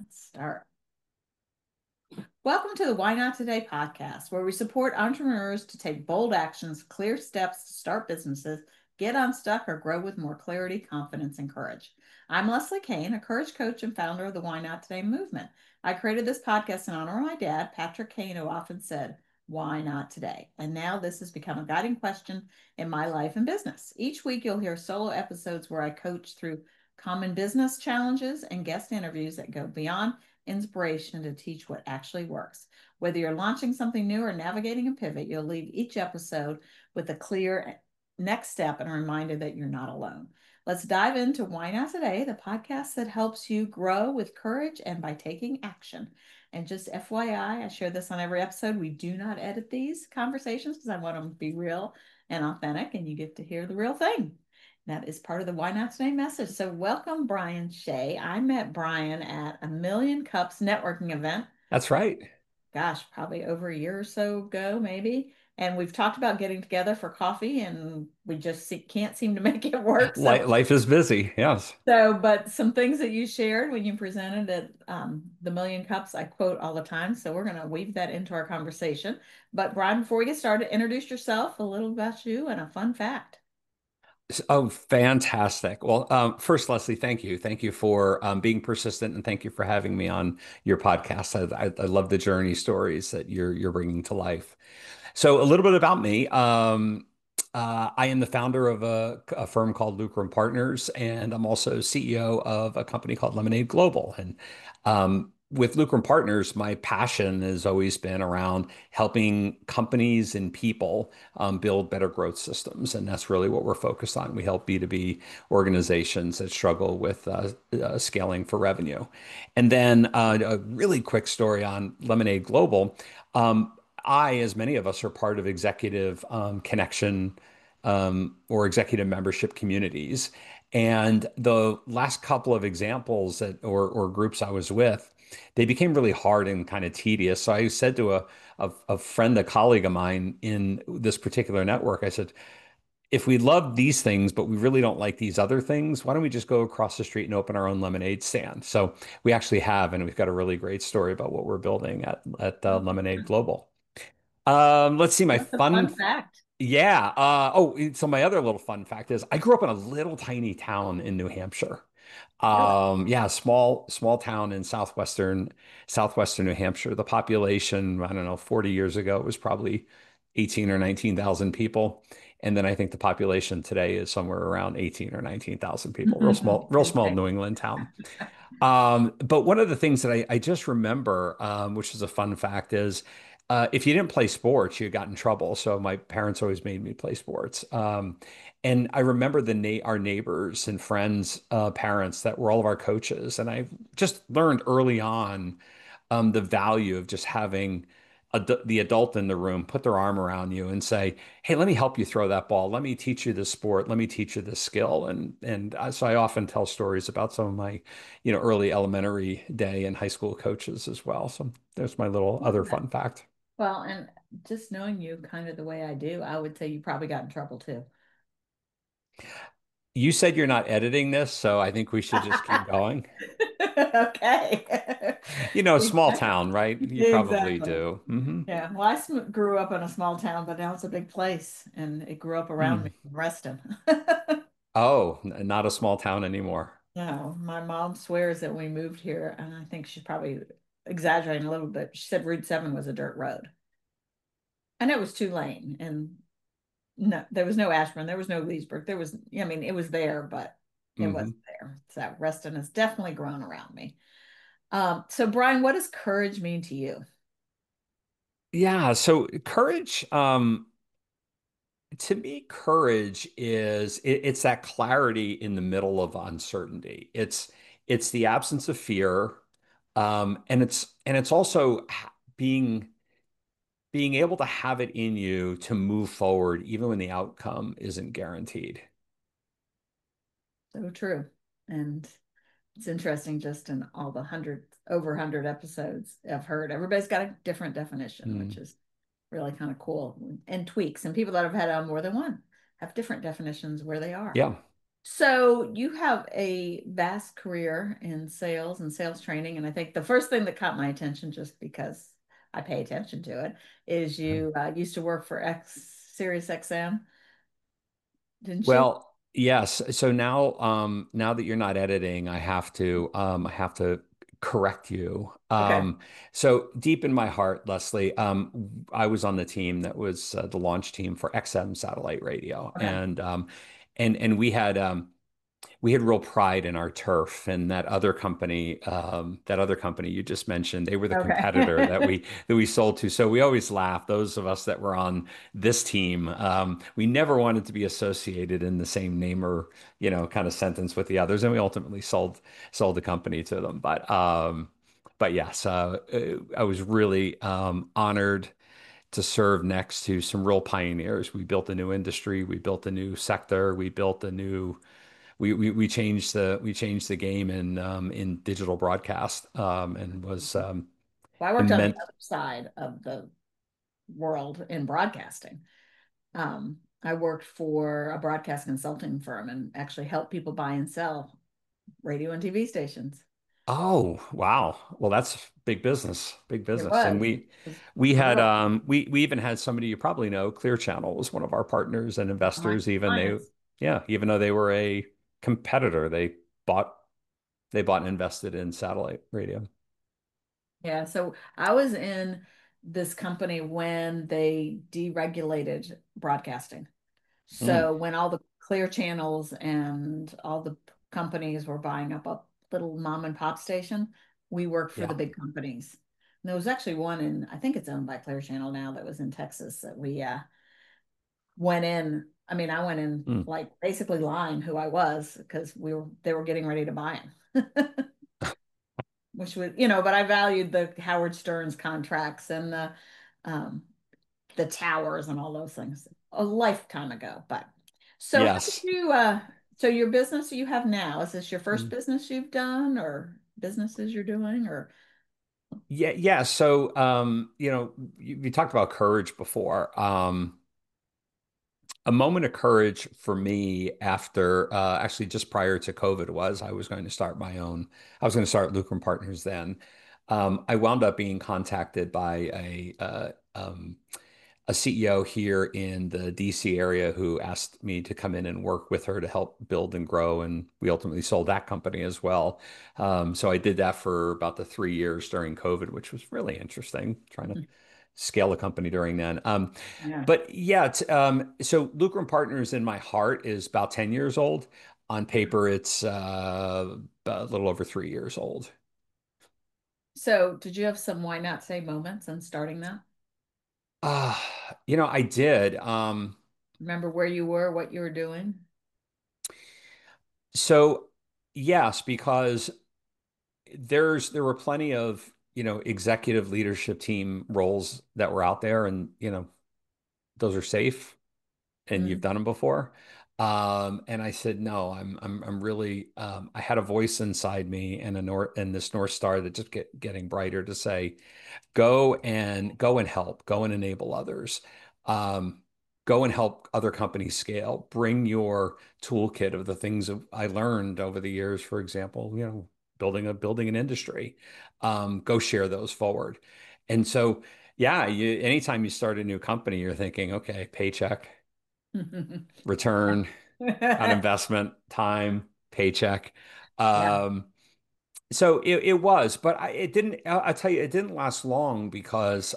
Let's start. Welcome to the Why Not Today podcast, where we support entrepreneurs to take bold actions, clear steps to start businesses, get unstuck, or grow with more clarity, confidence, and courage. I'm Leslie Kane, a courage coach and founder of the Why Not Today movement. I created this podcast in honor of my dad, Patrick Kane, who often said, "Why not today?" And now this has become a guiding question in my life and business. Each week, you'll hear solo episodes where I coach through common business challenges and guest interviews that go beyond inspiration to teach what actually works. Whether you're launching something new or navigating a pivot, you'll leave each episode with a clear next step and a reminder that you're not alone. Let's dive into Why Not Today, the podcast that helps you grow with courage and by taking action. And just FYI, I share this on every episode. We do not edit these conversations because I want them to be real and authentic, and you get to hear the real thing. That is part of the Why Not Today message. So, welcome, Brian Shea. I met Brian at a Million Cups networking event. That's right. Gosh, probably over a year or so ago, maybe. And we've talked about getting together for coffee, and we just can't seem to make it work. Life is busy. Yes. But some things that you shared when you presented at the Million Cups, I quote all the time. So, we're going to weave that into our conversation. But, Brian, before we get started, introduce yourself, a little about you, and a fun fact. Oh, fantastic. Well, first, Leslie, thank you. Thank you for being persistent, and thank you for having me on your podcast. I love the journey stories that you're bringing to life. So, a little bit about me. I am the founder of a firm called Lucrum Partners, and I'm also CEO of a company called Lemonade Global. And with Lucrum Partners, my passion has always been around helping companies and people build better growth systems. And that's really what we're focused on. We help B2B organizations that struggle with scaling for revenue. And then a really quick story on Lemonade Global. As many of us, are part of executive connection or executive membership communities. And the last couple of examples or groups I was with, they became really hard and kind of tedious. So I said to a friend, a colleague of mine in this particular network, I said, if we love these things, but we really don't like these other things, why don't we just go across the street and open our own lemonade stand? So we actually have, and we've got a really great story about what we're building at Lemonade Global. Let's see, my What's a fun fun. fact? Yeah. So my other little fun fact is I grew up in a little tiny town in New Hampshire. Really? Yeah, small town in southwestern New Hampshire. The population, I don't know, 40 years ago was probably 18 or 19,000 people. And then I think the population today is somewhere around 18 or 19,000 people. Real small Okay. New England town. But one of the things that I just remember, which is a fun fact, is if you didn't play sports, you got in trouble. So my parents always made me play sports. And I remember our neighbors and friends, parents that were all of our coaches. And I just learned early on the value of just having the adult in the room put their arm around you and say, "Hey, let me help you throw that ball. Let me teach you this sport. Let me teach you this skill." So I often tell stories about some of my, early elementary day and high school coaches as well. So there's my little other fun fact. Well, and just knowing you kind of the way I do, I would say you probably got in trouble too. You said you're not editing this, so I think we should just keep going. Okay. Small Exactly. town, right? You probably Exactly. do. Yeah. Well, grew up in a small town, but now it's a big place, and it grew up around me Hmm. in Reston. Oh, not a small town anymore. No, my mom swears that we moved here, and I think she's probably exaggerating a little bit. She said Route 7 was a dirt road, and it was two lane, and no, there was no Ashburn. There was no Leesburg. I mean, it was there, but it wasn't Hmm. there. So Reston has definitely grown around me. So Brian, what does courage mean to you? Yeah, so courage, to me, courage it's that clarity in the middle of uncertainty. It's the absence of fear, and it's also being able to have it in you to move forward even when the outcome isn't guaranteed. So true. And it's interesting just in all the over 100 episodes I've heard, everybody's got a different definition, which Mm. is really kind of cool and tweaks. And people that have had more than one have different definitions where they are. Yeah. So you have a vast career in sales and sales training, and I think the first thing that caught my attention, just because I pay attention to it, is you used to work for Sirius XM, didn't you? Well, yes. So now, now that you're not editing, I have to correct you. Okay. So deep in my heart, Leslie, I was on the team that was the launch team for XM satellite radio, Okay. and we had real pride in our turf, and that other company you just mentioned, they were the competitor Okay. that we sold to. So we always laugh, those of us that were on this team, we never wanted to be associated in the same name or, kind of sentence with the others, and we ultimately sold the company to them. But yes, I was really honored to serve next to some real pioneers. We built a new industry, we built a new sector, we built a new we changed the game in digital broadcast, and was Well, I worked on the immense. other side of the world in broadcasting. I worked for a broadcast consulting firm and actually helped people buy and sell radio and TV stations. Oh, wow. Well, that's big business, big It business. And was. we The had world. we even had somebody you probably know, Clear Channel was one of our partners and My investors, clients. even though they were a competitor, bought they bought and invested in satellite radio. Yeah, so I was in this company when they deregulated broadcasting. Mm, So when all the clear channels and all the companies were buying up a little mom and pop station, we worked for the yeah. big companies. And there was actually one in, I think it's owned by Clear Channel now, that was in Texas that we went in. I mean, I went in Mm. like basically lying who I was because they were getting ready to buy him. Which was, but I valued the Howard Stearns contracts and um, the towers and all those things a lifetime ago. But so how did Yes. you so your business you have now, is this your first Mm. business you've done or businesses you're doing or Yeah, yeah. So, you talked about courage before. A moment of courage for me after, actually just prior to COVID was I was going to start I was going to start Lucrum Partners then. I wound up being contacted by a CEO here in the DC area who asked me to come in and work with her to help build and grow. And we ultimately sold that company as well. So I did that for about the 3 years during COVID, which was really interesting, trying to scale a company during then. yeah. But yeah, so Lucrum Partners in my heart is about 10 years old. On paper, it's a little over 3 years old. So did you have some why not say moments in starting that? I did. Remember where you were, what you were doing? So yes, because there were plenty of, executive leadership team roles that were out there, and, those are safe and you've Mm. done them before. And I said, no, I'm really, I had a voice inside me and and this North Star that just getting brighter to say, go and help, go and enable others. Um, Go and help other companies scale. Bring your toolkit of the things that I learned over the years, for example, building an industry. Go share those forward. And so, yeah, anytime you start a new company, you're thinking, okay, paycheck, return on investment, time, paycheck. Yeah. Um, so it was, but it didn't. I'll tell you, it didn't last long because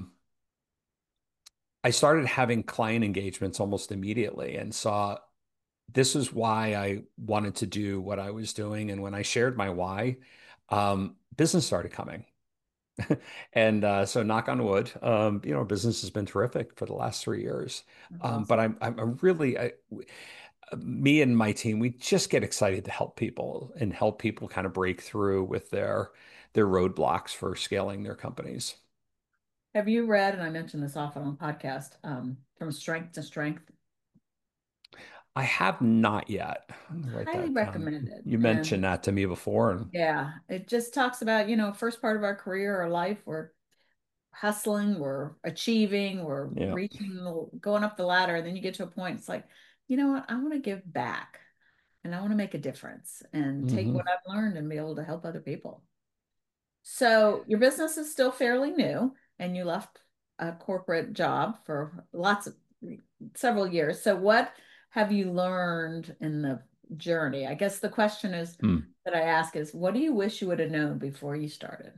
I started having client engagements almost immediately and saw this is why I wanted to do what I was doing. And when I shared my why, business started coming. And so, knock on wood, business has been terrific for the last 3 years. That's But awesome. I'm really, me and my team, we just get excited to help people and help people kind of break through with their roadblocks for scaling their companies. Have you read, and I mentioned this often on podcast, From Strength to Strength? I have not yet. I'm gonna write Highly that down. recommended. You mentioned And that to me before, and yeah, it just talks about, first part of our career or life, we're hustling, we're achieving, we're yeah, reaching, going up the ladder. And then you get to a point, it's like, you know what? I want to give back. and I want to make a difference and take Hmm. what I've learned and be able to help other people. So your business is still fairly new, and you left a corporate job for several years. So what have you learned in the journey? I guess the question is that I ask is, what do you wish you would have known before you started?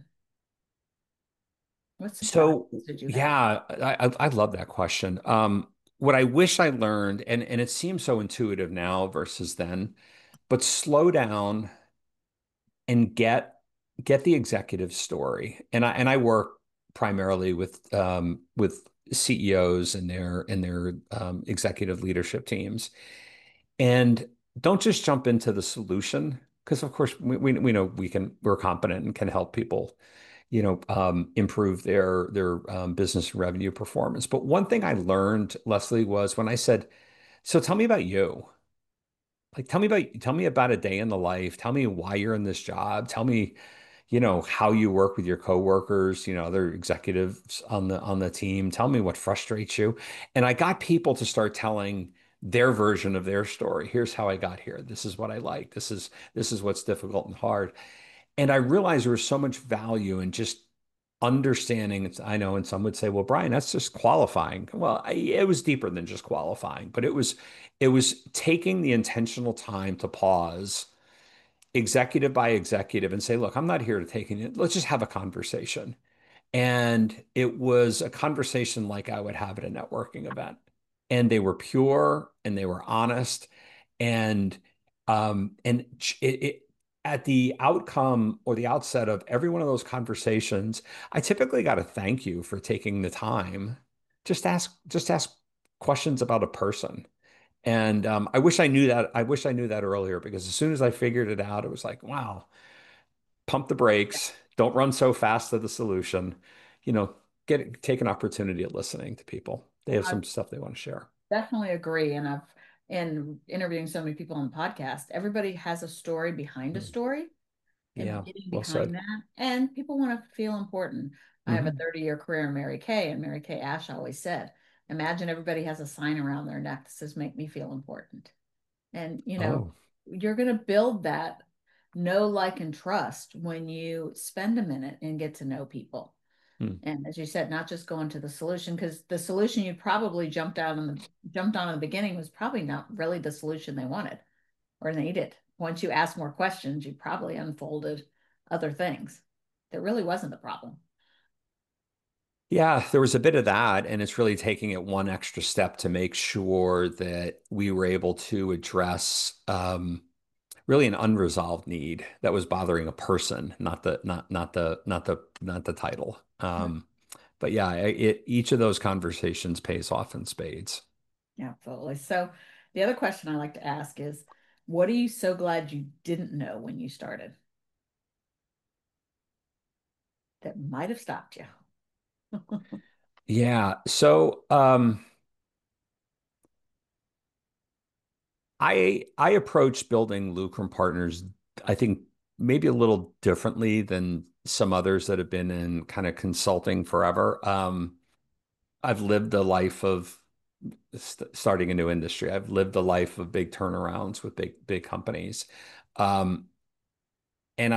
What surprises So did you have? yeah, I love that question. What I wish I learned, and it seems so intuitive now versus then, but slow down and get the executive story. And I work primarily with CEOs and their executive leadership teams. And don't just jump into the solution because of course we know we're competent and can help people, improve their business revenue performance. But one thing I learned, Leslie, was when I said, "So tell me about you. Like tell me about a day in the life. Tell me why you're in this job. Tell me, how you work with your coworkers, other executives on the team. Tell me what frustrates you." And I got people to start telling their version of their story. Here's how I got here. This is what I like. This is what's difficult and hard. And I realized there was so much value in just understanding. I know, and some would say, "Well, Brian, that's just qualifying." Well, it was deeper than just qualifying, but it was taking the intentional time to pause, executive by executive, and say, "Look, I'm not here to take it. Let's just have a conversation." And it was a conversation like I would have at a networking event. And they were pure and they were honest. And at the outcome or the outset of every one of those conversations, I typically got to thank you for taking the time. Just ask questions about a person. And I wish I knew that. I wish I knew that earlier because as soon as I figured it out, it was like, wow, pump the brakes, don't run so fast to the solution. You know, take an opportunity at listening to people. They have I some stuff they want to share. definitely agree. And I've in interviewing so many people on the podcast, everybody has a story behind a Mm. story and Yeah, getting well behind said. that. And people want to feel important. I have a Hmm. 30-year career in Mary Kay, and Mary Kay Ash always said, imagine everybody has a sign around their neck that says, make me feel important. And, Oh, you're going to build that know, like, and trust when you spend a minute and get to know people. hmm. And as you said, not just go into the solution, because the solution you probably jumped on in the beginning was probably not really the solution they wanted or needed. Once you asked more questions, you probably unfolded other things. That really wasn't the problem. Yeah, there was a bit of that, and it's really taking it one extra step to make sure that we were able to address really an unresolved need that was bothering a person, not the title. But yeah, each of those conversations pays off in spades. Yeah, absolutely. So the other question I like to ask is, what are you so glad you didn't know when you started that might have stopped you? Yeah. So I approach building Lucrum Partners, I think maybe a little differently than some others that have been in kind of consulting forever. I've lived a life of starting a new industry. I've lived a life of big turnarounds with big companies. Um, and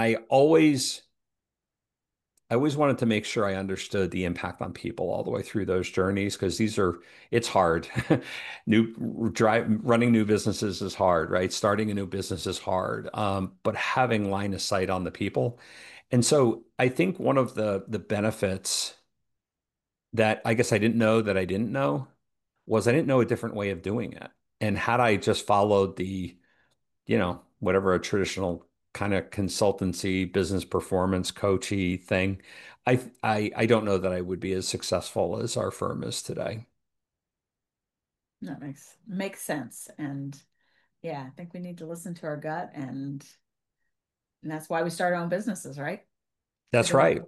I always wanted to make sure I understood the impact on people all the way through those journeys because it's hard. Running new businesses is hard, right? Starting a new business is hard. But having line of sight on the people. And so I think one of the benefits that I guess I didn't know that I didn't know was I didn't know a different way of doing it. And had I just followed whatever a traditional kind of consultancy, business performance coachy thing, I don't know that I would be as successful as our firm is today. That makes sense. And yeah, I think we need to listen to our gut, and that's why we start our own businesses, right? To That's go. right.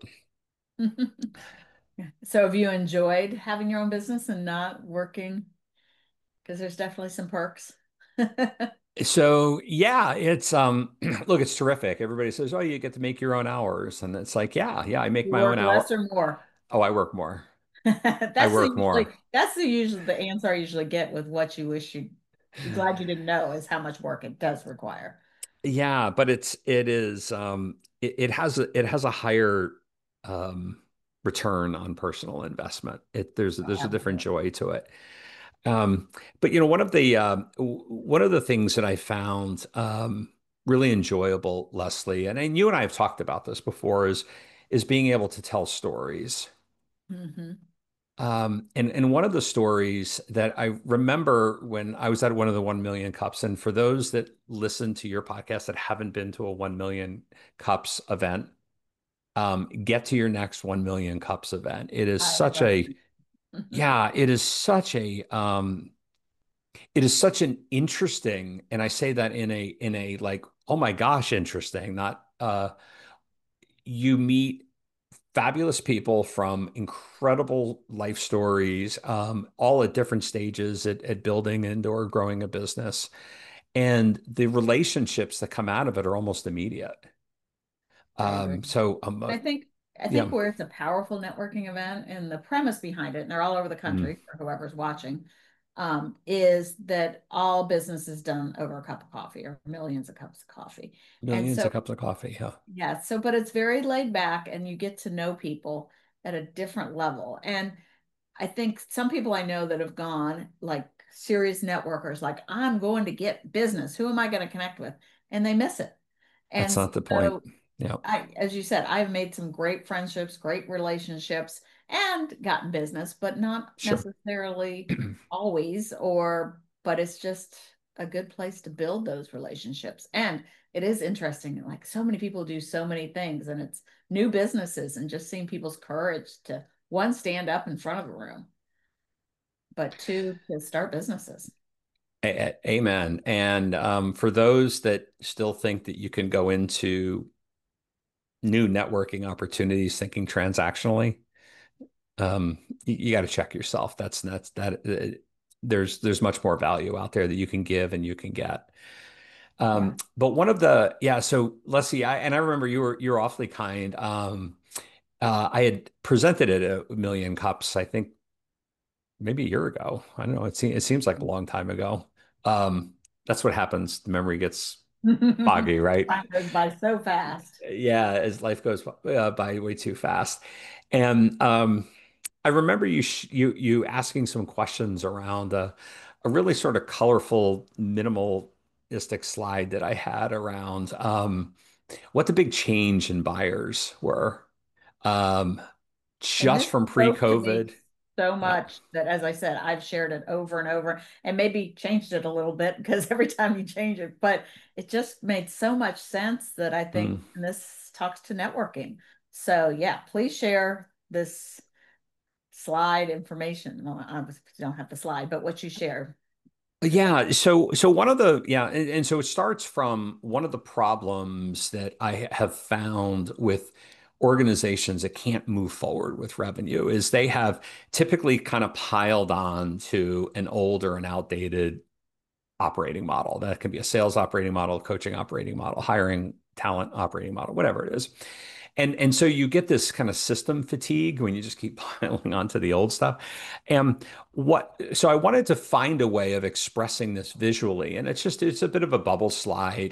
So have you enjoyed having your own business and not working? Because there's definitely some perks. So yeah, it's look, it's terrific. Everybody says, "Oh, you get to make your own hours." And it's like, yeah, yeah, I make You my own work hour. less or more? Oh, I work more. I That's work more. the answer I usually get with what you wish you Glad you didn't know is how much work it does require. Yeah, but it has a higher um return on personal investment. There's a different Absolutely. joy to it. Um, but one of the things that I found really enjoyable, Leslie, and you and I have talked about this before, is being able to tell stories. Hmm. And one of the stories that I remember when I was at one of the 1 million cups, and for those that listen to your podcast that haven't been to a 1 million cups event, get to your next 1 million cups event. Highly recommend. Yeah, it is such an interesting, and I say that in a like, oh my gosh, interesting, not you meet fabulous people from incredible life stories, all at different stages at building and or growing a business. And the relationships that come out of it are almost immediate. I agree. Um, so I think I yeah. think where it's a powerful networking event and the premise behind it, and they're all over the Mm. country for whoever's watching, is that all business is done over a cup of coffee or millions of cups of coffee. And Millions so, of cups of coffee. Yeah. yeah, so but it's very laid back and you get to know people at a different level. And I think some people I know that have gone like serious networkers, like I'm going to get business. Who am I going to connect with? And they miss it. That's And not the point. so Yeah. as you said, I've made some great friendships, great relationships, and gotten business, but not Sure. necessarily always, but it's just a good place to build those relationships. And it is interesting, like so many people do so many things, and it's new businesses and just seeing people's courage to one, stand up in front of a room, but two, to start businesses. Amen. And for those that still think that you can go into new networking opportunities thinking transactionally, you got to check yourself. There's much more value out there that you can give and you can get. Yeah. But one of the yeah, so Leslie, I remember you were awfully kind. I had presented at a million cups, I think maybe a year ago. I don't know. It seems like a long time ago. Um, that's what happens. The memory gets foggy, right? Time goes by so fast. Yeah, as life goes by way too fast. And I remember you asking some questions around a really sort of colorful, minimalistic slide that I had around what the big change in buyers were, um, And just this from spoke to me pre-COVID. so Yeah. much that, as I said, I've shared it over and over and maybe changed it a little bit because every time you change it, but it just made so much sense that I think Mm. this talks to networking. So, yeah, please share this slide information. Well, I obviously don't have the slide, but what you shared. Yeah, so one of the yeah, and so it starts from one of the problems that I have found with organizations that can't move forward with revenue is they have typically kind of piled on to an old or an outdated operating model. That can be a sales operating model, coaching operating model, hiring talent operating model, whatever it is. And so you get this kind of system fatigue when you just keep piling onto the old stuff. And so I wanted to find a way of expressing this visually. And it's a bit of a bubble slide.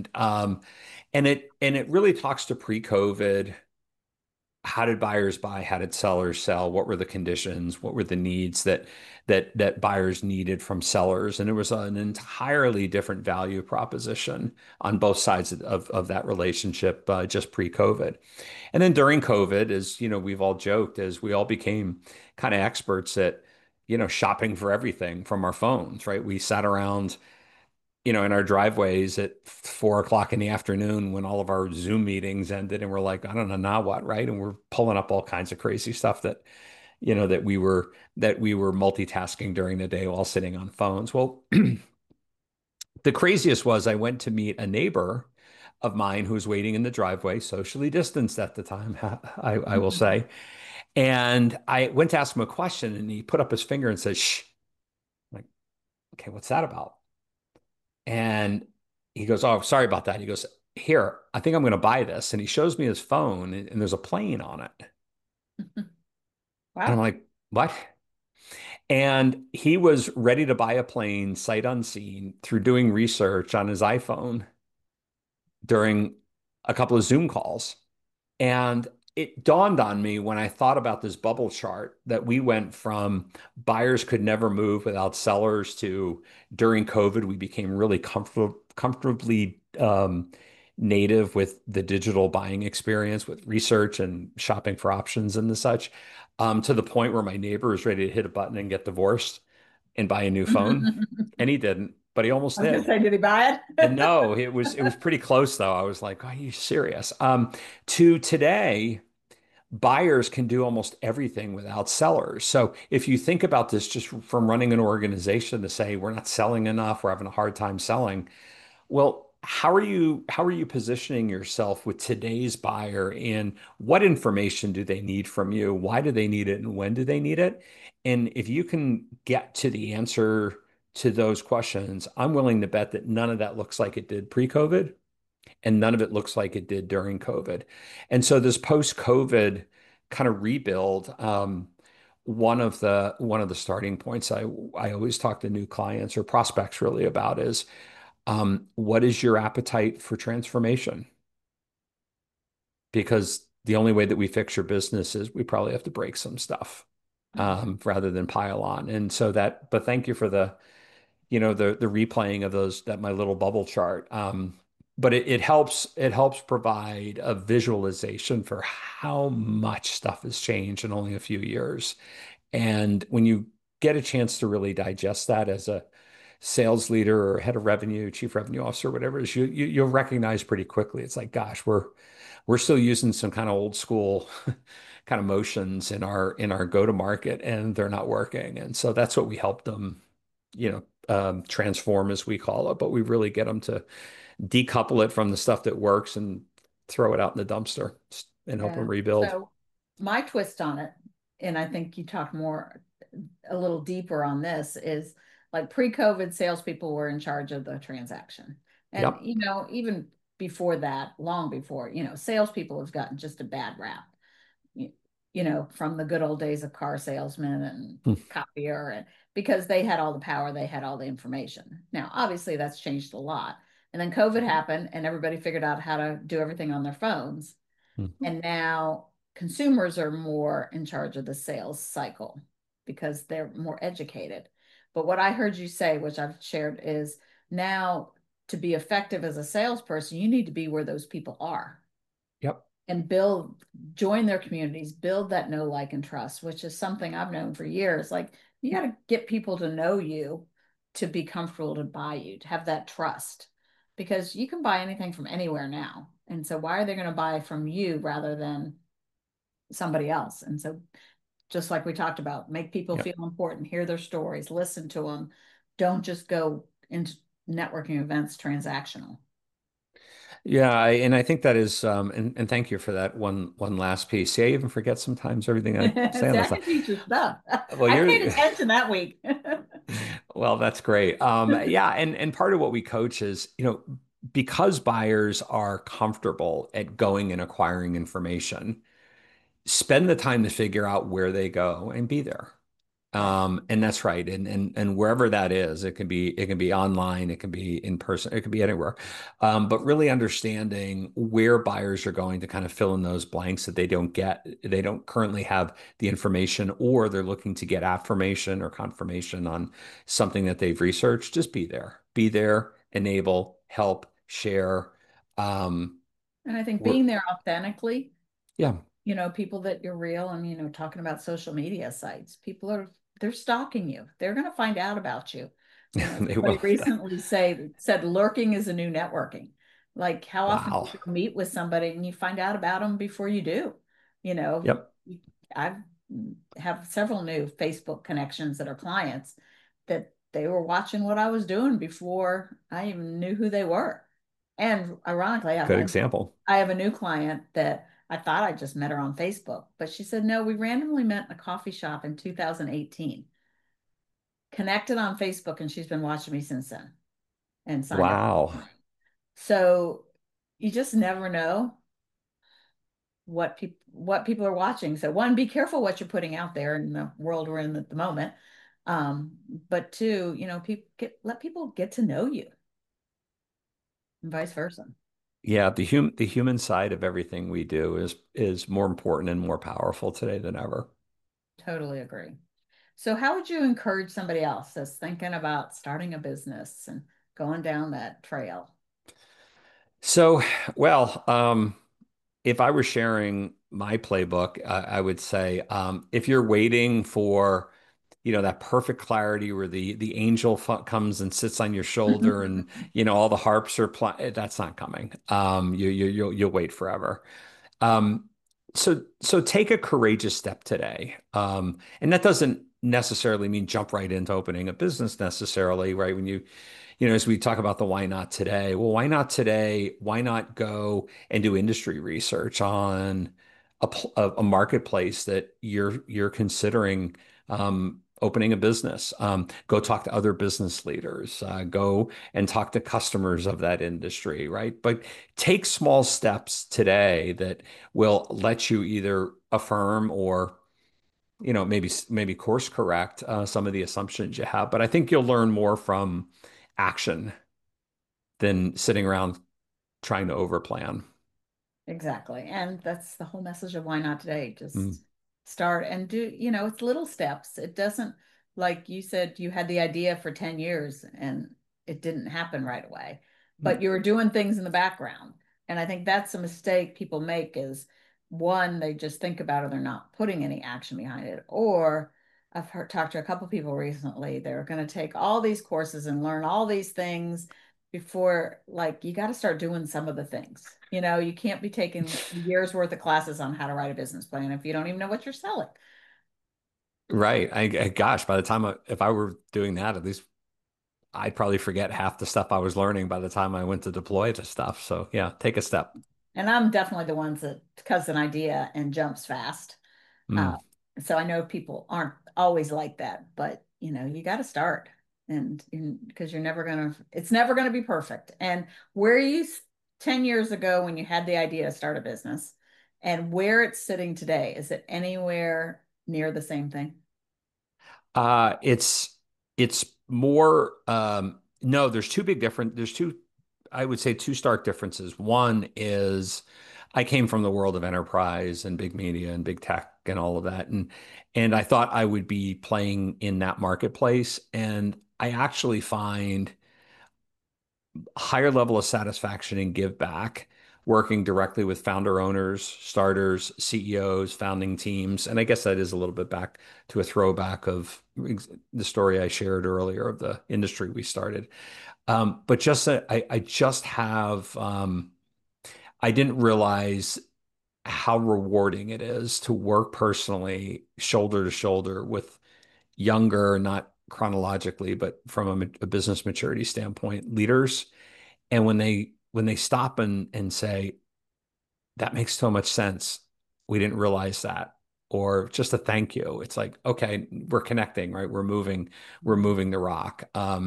And it really talks to pre-COVID. How did buyers buy? How did sellers sell? What were the conditions? What were the needs that buyers needed from sellers? And it was an entirely different value proposition on both sides of that relationship just pre-COVID. And then during COVID, as you know, we've all joked, as we all became kind of experts at, shopping for everything from our phones, right? We sat around, in our driveways at 4 o'clock in the afternoon when all of our Zoom meetings ended, and we're like, I don't know now what, right? And we're pulling up all kinds of crazy stuff that we were multitasking during the day while sitting on phones. Well, the craziest was I went to meet a neighbor of mine who was waiting in the driveway, socially distanced at the time, I will say. And I went to ask him a question, and he put up his finger and said, "Shh." I'm like, okay, what's that about? And he goes, "Oh, sorry about that." He goes, "Here, I think I'm going to buy this." And he shows me his phone, and there's a plane on it. And I'm Wow. like, what? And he was ready to buy a plane sight unseen through doing research on his iPhone during a couple of Zoom calls. And it dawned on me when I thought about this bubble chart that we went from buyers could never move without sellers to during COVID, we became really comfortably native with the digital buying experience with research and shopping for options and the such, to the point where my neighbor was ready to hit a button and get divorced and buy a new phone. And he didn't, but he almost I was gonna did. say, did he buy And it? no, it was pretty close though. I was like, "Are you serious?" To today, buyers can do almost everything without sellers. So if you think about this just from running an organization to say we're not selling enough, we're having a hard time selling, well, how are you positioning yourself with today's buyer and what information do they need from you? Why do they need it and when do they need it? And if you can get to the answer to those questions, I'm willing to bet that none of that looks like it did pre-COVID and none of it looks like it did during COVID. And so this post-COVID kind of rebuild, one of the starting points I always talk to new clients or prospects really about is what is your appetite for transformation? Because the only way that we fix your business is we probably have to break some stuff rather than pile on. And so that, but thank you for the replaying of those that my little bubble chart. But it helps provide a visualization for how much stuff has changed in only a few years. And when you get a chance to really digest that as a sales leader or head of revenue, chief revenue officer, whatever it is, you'll recognize pretty quickly. It's like, gosh, we're still using some kind of old school kind of motions in our go-to-market, and they're not working. And so that's what we help them, transform as we call it. But we really get them to decouple it from the stuff that works and throw it out in the dumpster and help them Yeah. rebuild. So my twist on it, and I think you talked more a little deeper on this, is like pre-COVID, salespeople were in charge of the transaction. And Yep. even before that, long before, salespeople have gotten just a bad rap. You, from the good old days of car salesmen and Hmm. copier, and because they had all the power, they had all the information. Now, obviously, that's changed a lot. And then COVID happened, and everybody figured out how to do everything on their phones. Hmm. And now consumers are more in charge of the sales cycle because they're more educated. But what I heard you say, which I've shared, is now to be effective as a salesperson, you need to be where those people are Yep. and join their communities, build that know, like, and trust, which is something I've known for years. Like, you got to get people to know you, to be comfortable to buy you, to have that trust, because you can buy anything from anywhere now. And so, why are they going to buy from you rather than somebody else? And so, just like we talked about, make people Yep. feel important, hear their stories, listen to them. Don't just go into networking events transactional. Yeah, and I think that is, and thank you for that one last piece. See, I even forget sometimes everything I say on See, I this. can teach you stuff. Well, I paid you're attention that week. well, that's great. Yeah, and part of what we coach is, because buyers are comfortable at going and acquiring information, spend the time to figure out where they go and be there. Right. And that's right. And wherever that is, it can be online, it can be in person, it can be anywhere. But really understanding where buyers are going to kind of fill in those blanks that they don't currently have the information, or they're looking to get affirmation or confirmation on something that they've researched. Just be there, enable, help, share. Um, And I think we're, being there authentically, yeah, people that you're real, and, talking about social media sites, they're stalking you. They're going to find out about you. they Somebody will. recently said lurking is a new networking. Like, how often do Wow. you go meet with somebody and you find out about them before you do? You know, Yep. I've have several new Facebook connections that are clients that they were watching what I was doing before I even knew who they were. And ironically, Good example. I have a new client that I thought I just met her on Facebook, but she said, no, we randomly met in a coffee shop in 2018, connected on Facebook, and she's been watching me since then and signed up. Wow. So you just never know what people are watching. So one, be careful what you're putting out there in the world we're in at the moment. Um, but two, people let people get to know you and vice versa. Yeah, the human side of everything we do is more important and more powerful today than ever. Totally agree. So how would you encourage somebody else that's thinking about starting a business and going down that trail? So, well, if I were sharing my playbook, I would say if you're waiting for, that perfect clarity where the angel comes and sits on your shoulder and all the harps are playing, that's not coming. You'll wait forever. Um, so take a courageous step today. And that doesn't necessarily mean jump right into opening a business necessarily, right? When as we talk about the why not today, well, why not today? Why not go and do industry research on a marketplace that you're considering opening a business? Go talk to other business leaders. Go and talk to customers of that industry, right? But take small steps today that will let you either affirm or maybe course correct some of the assumptions you have. But I think you'll learn more from action than sitting around trying to overplan. Exactly. And that's the whole message of Why Not Today. Mm, Just start and do, it's little steps. It doesn't, like you said, you had the idea for 10 years and it didn't happen right away, mm. but you were doing things in the background. And I think that's a mistake people make is one, they just think about it, they're not putting any action behind it. Or talked to a couple people recently, they're going to take all these courses and learn all these things before, like, you got to start doing some of the things. You can't be taking years worth of classes on how to write a business plan if you don't even know what you're selling. Right. Gosh, by the time if I were doing that, at least I'd probably forget half the stuff I was learning by the time I went to deploy the stuff. So yeah, take a step. And I'm definitely the ones that cuts an idea and jumps fast. Uh, Mm. so I know people aren't always like that, but you got to start, and because it's never gonna be perfect. And where 10 years ago when you had the idea to start a business, and where it's sitting today, is it anywhere near the same thing? It's more no, there's two I would say two stark differences. One is I came from the world of enterprise and big media and big tech and all of that and I thought I would be playing in that marketplace and I actually find higher level of satisfaction and give back working directly with founder owners, starters, CEOs, founding teams. And I guess that is a little bit back to a throwback of the story I shared earlier of the industry we started. But just that I just have, I didn't realize how rewarding it is to work personally, shoulder to shoulder with younger, not chronologically, but from a business maturity standpoint, leaders and when they stop and say, that makes so much sense. We didn't realize that. Or just a thank you. It's like, okay, we're connecting, right? We're moving the rock.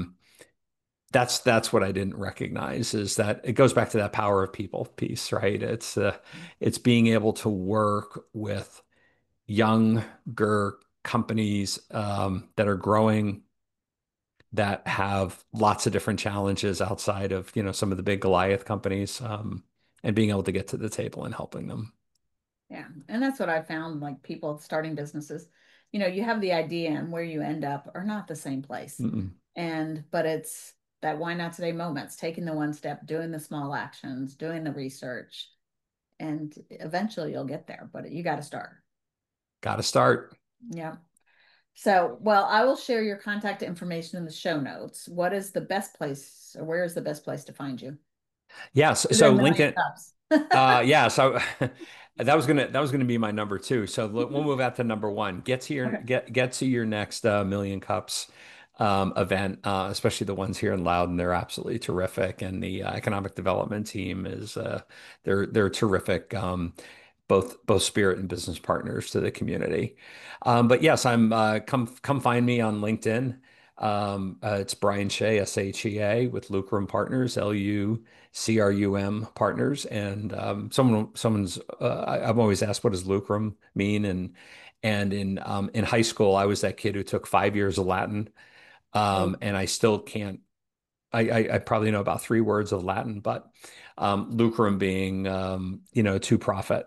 That's what I didn't recognize is that it goes back to that power of people piece, right? It's being able to work with younger companies that are growing that have lots of different challenges outside of, some of the big Goliath companies, and being able to get to the table and helping them. Yeah. And that's what I found, like people starting businesses, you have the idea and where you end up are not the same place. Mm-mm. But it's that why not today moments, taking the one step, doing the small actions, doing the research, and eventually you'll get there, but you got to start. Got to start. Yeah. So, well, I will share your contact information in the show notes. What is the best place, or where is the best place to find you? Yes. Other So than Million LinkedIn, Cups. yeah. So that was gonna be my number two. So we'll move out to number one. Okay. Get to your next Million Cups event, especially the ones here in Loudon. They're absolutely terrific, and the economic development team is they're terrific. Both spirit and business partners to the community. But yes, I'm come find me on LinkedIn. It's Brian Shea, SHEA, with Lucrum Partners, LUCRUM Partners. And I'm always asked, what does Lucrum mean? And in high school, I was that kid who took 5 years of Latin, Oh, and I still can't. I probably know about 3 words of Latin, but lucrum being to profit,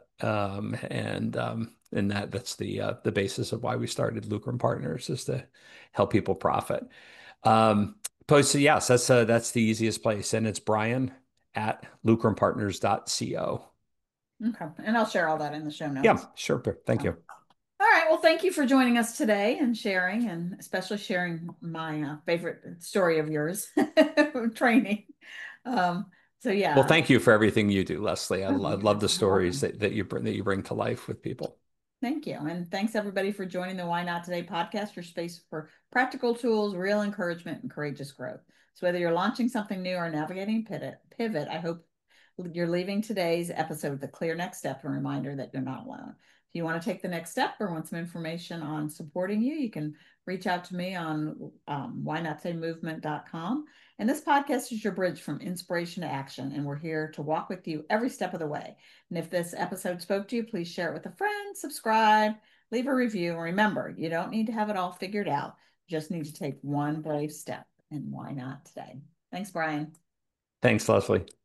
and that's the basis of why we started Lucrum Partners, is to help people profit. So yes, that's the easiest place, and it's Brian at lucrumpartners.co. okay. And I'll share all that in the show Yeah, notes. sure. Thank you. All right. Well, thank you for joining us today and sharing, and especially sharing my favorite story of yours, training. Um, so Well, yeah, thank you for everything you do, Leslie. I love the you're stories welcome. that you bring to life with people. Thank you. And thanks everybody for joining the Why Not Today podcast, your space for practical tools, real encouragement, and courageous growth. So whether you're launching something new or navigating pivot, I hope you're leaving today's episode with a clear next step and reminder that you're not alone. If you want to take the next step or want some information on supporting you, you can reach out to me on whynottoday.movement.com. And this podcast is your bridge from inspiration to action. And we're here to walk with you every step of the way. And if this episode spoke to you, please share it with a friend, subscribe, leave a review. And remember, you don't need to have it all figured out. You just need to take one brave step. And why not today? Thanks, Brian. Thanks, Leslie.